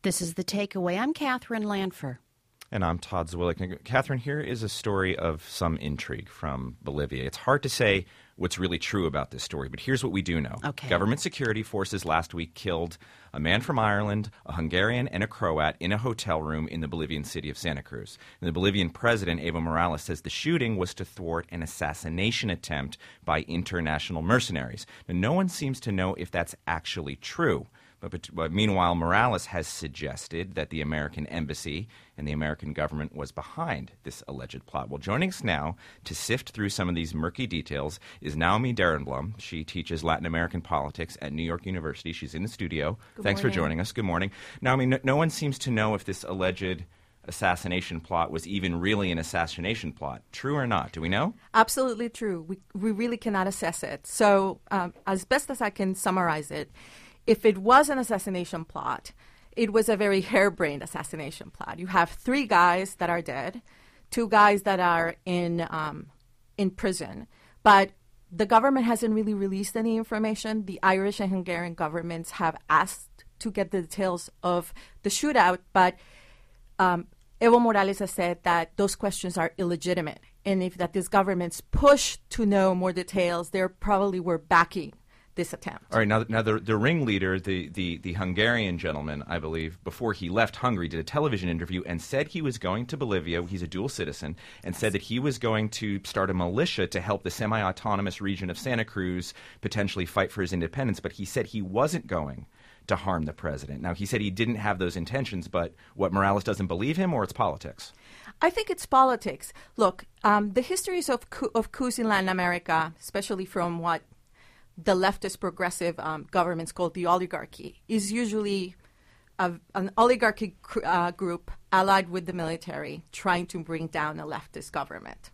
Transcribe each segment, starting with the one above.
This is The Takeaway. I'm Catherine Lanfer. And I'm Todd Zwillich. Catherine, here is a story of some intrigue from Bolivia. It's hard to say what's really true about this story, but here's what we do know. Okay. Government security forces last week killed a man from Ireland, a Hungarian, and a Croat in a hotel room in the Bolivian city of Santa Cruz. And the Bolivian president, Evo Morales, says the shooting was to thwart an assassination attempt by international mercenaries. Now, no one seems to know if that's actually true. But meanwhile, Morales has suggested that the American embassy and the American government was behind this alleged plot. Well, joining us now to sift through some of these murky details is Naomi Derenblum. She teaches Latin American politics at New York University. She's in the studio. Thanks for joining us. Good morning. Naomi, no one seems to know if this alleged assassination plot was even really an assassination plot. True or not? Do we know? Absolutely true. We really cannot assess it. So as best as I can summarize it, if it was an assassination plot, it was a very harebrained assassination plot. You have 3 guys that are dead, 2 guys that are in prison, but the government hasn't really released any information. The Irish and Hungarian governments have asked to get the details of the shootout, but Evo Morales has said that those questions are illegitimate, and if that these governments push to know more details, they probably were backing this attempt. All right, now the ringleader, the Hungarian gentleman, I believe, before he left Hungary, did a television interview and said he was going to Bolivia, he's a dual citizen, and said that he was going to start a militia to help the semi-autonomous region of Santa Cruz potentially fight for his independence, but he said he wasn't going to harm the president. Now, he said he didn't have those intentions, but what, Morales doesn't believe him, or it's politics? I think it's politics. Look, the histories of coups in Latin America, especially from what the leftist progressive governments called the oligarchy, is usually an oligarchy group allied with the military trying to bring down a leftist government.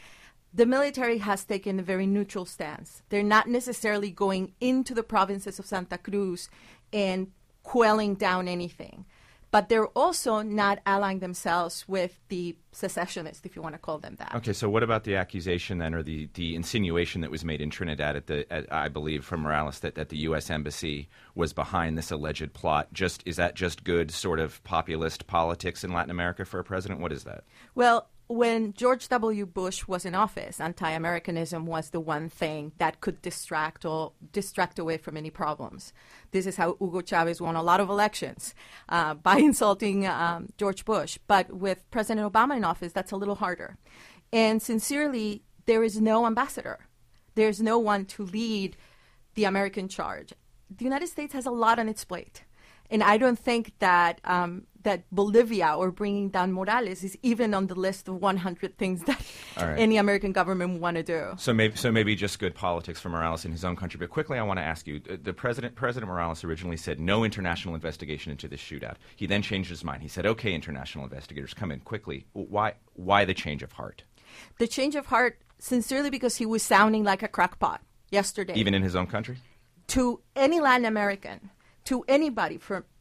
The military has taken a very neutral stance. They're not necessarily going into the provinces of Santa Cruz and quelling down anything. But they're also not allying themselves with the secessionists, if you want to call them that. Okay, so what about the accusation then, or the insinuation that was made in Trinidad, I believe, from Morales, that the U.S. Embassy was behind this alleged plot? Is that just good sort of populist politics in Latin America for a president? What is that? Well, when George W. Bush was in office, anti-Americanism was the one thing that could distract away from any problems. This is how Hugo Chavez won a lot of elections, by insulting George Bush. But with President Obama in office, that's a little harder. And sincerely, there is no ambassador. There's no one to lead the American charge. The United States has a lot on its plate. And I don't think that that Bolivia or bringing down Morales is even on the list of 100 things that any American government want to do. So maybe just good politics for Morales in his own country. But quickly, I want to ask you, President Morales originally said no international investigation into this shootout. He then changed his mind. He said, okay, international investigators, come in quickly. Why the change of heart? The change of heart, sincerely, because he was sounding like a crackpot yesterday. Even in his own country? To any Latin American, to anybody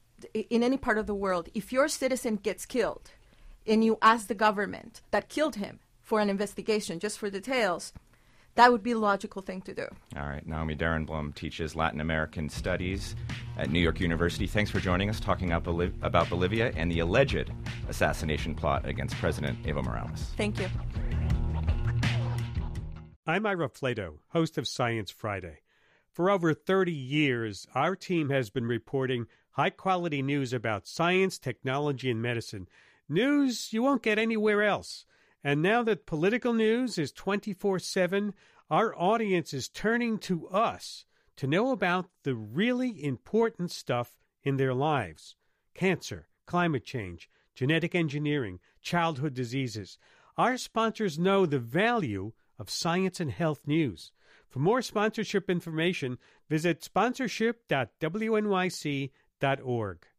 in any part of the world, if your citizen gets killed and you ask the government that killed him for an investigation just for details, that would be a logical thing to do. All right. Naomi Derenblum teaches Latin American Studies at New York University. Thanks for joining us, talking about Bolivia and the alleged assassination plot against President Evo Morales. Thank you. I'm Ira Flato, host of Science Friday. For over 30 years, our team has been reporting high-quality news about science, technology, and medicine. News you won't get anywhere else. And now that political news is 24/7, our audience is turning to us to know about the really important stuff in their lives. Cancer, climate change, genetic engineering, childhood diseases. Our sponsors know the value of science and health news. For more sponsorship information, visit sponsorship.wnyc.org.